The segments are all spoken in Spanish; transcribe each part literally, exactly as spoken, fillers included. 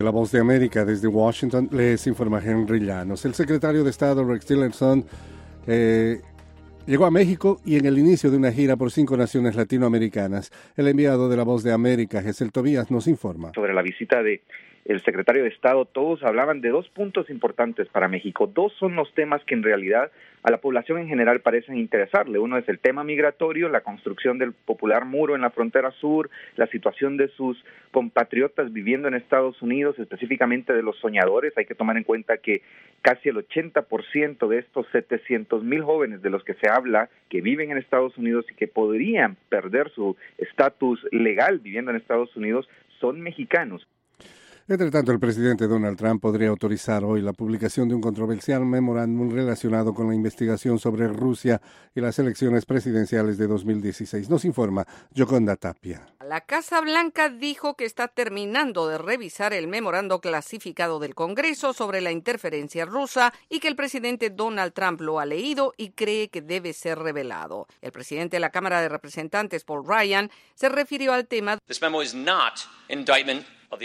La Voz de América desde Washington les informa Henry Llanos. El secretario de Estado Rex Tillerson eh, llegó a México y en el inicio de una gira por cinco naciones latinoamericanas. El enviado de La Voz de América, Gesel Tobías, nos informa. Sobre la visita de el secretario de Estado, todos hablaban de dos puntos importantes para México. Dos son los temas que en realidad a la población en general parecen interesarle. Uno es el tema migratorio, la construcción del popular muro en la frontera sur, la situación de sus compatriotas viviendo en Estados Unidos, específicamente de los soñadores. Hay que tomar en cuenta que casi el ochenta por ciento de estos setecientos mil jóvenes de los que se habla, que viven en Estados Unidos y que podrían perder su estatus legal viviendo en Estados Unidos, son mexicanos. Entre tanto, el presidente Donald Trump podría autorizar hoy la publicación de un controversial memorándum relacionado con la investigación sobre Rusia y las elecciones presidenciales de dos mil dieciséis. Nos informa Yoconda Tapia. La Casa Blanca dijo que está terminando de revisar el memorando clasificado del Congreso sobre la interferencia rusa y que el presidente Donald Trump lo ha leído y cree que debe ser revelado. El presidente de la Cámara de Representantes, Paul Ryan, se refirió al tema. This memo is not indictment.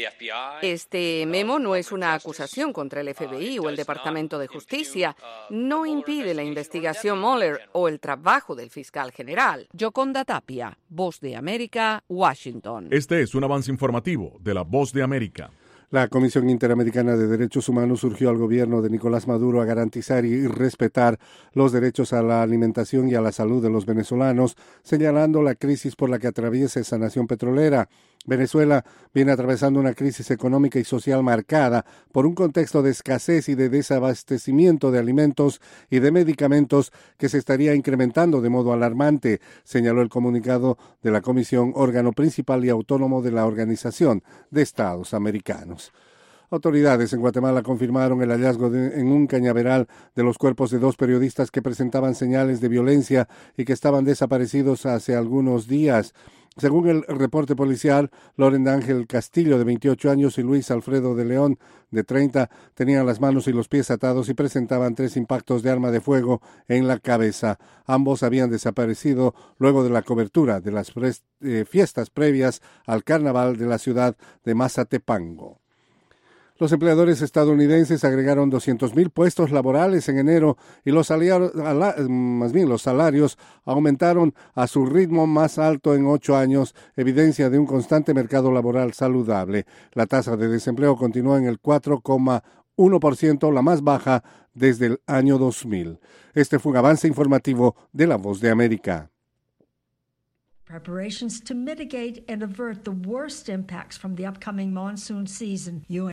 Este memo no es una acusación contra el F B I o el Departamento de Justicia. No impide la investigación Mueller o el trabajo del fiscal general. Yoconda Tapia, Voz de América, Washington. Este es un avance informativo de la Voz de América. La Comisión Interamericana de Derechos Humanos urgió al gobierno de Nicolás Maduro a garantizar y respetar los derechos a la alimentación y a la salud de los venezolanos, señalando la crisis por la que atraviesa esa nación petrolera. Venezuela viene atravesando una crisis económica y social marcada por un contexto de escasez y de desabastecimiento de alimentos y de medicamentos que se estaría incrementando de modo alarmante, señaló el comunicado de la Comisión, órgano principal y autónomo de la Organización de Estados Americanos. Autoridades en Guatemala confirmaron el hallazgo de, en un cañaveral de los cuerpos de dos periodistas que presentaban señales de violencia y que estaban desaparecidos hace algunos días. Según el reporte policial, Loren Ángel Castillo, de veintiocho años, y Luis Alfredo de León, de treinta, tenían las manos y los pies atados y presentaban tres impactos de arma de fuego en la cabeza. Ambos habían desaparecido luego de la cobertura de las pre- eh, fiestas previas al carnaval de la ciudad de Mazatepango. Los empleadores estadounidenses agregaron doscientos mil puestos laborales en enero y los salarios, más bien los salarios aumentaron a su ritmo más alto en ocho años, evidencia de un constante mercado laboral saludable. La tasa de desempleo continúa en el cuatro coma uno por ciento, la más baja desde el año dos mil. Este fue un avance informativo de La Voz de América. Preparations to mitigate and avert the worst impacts from the upcoming monsoon season.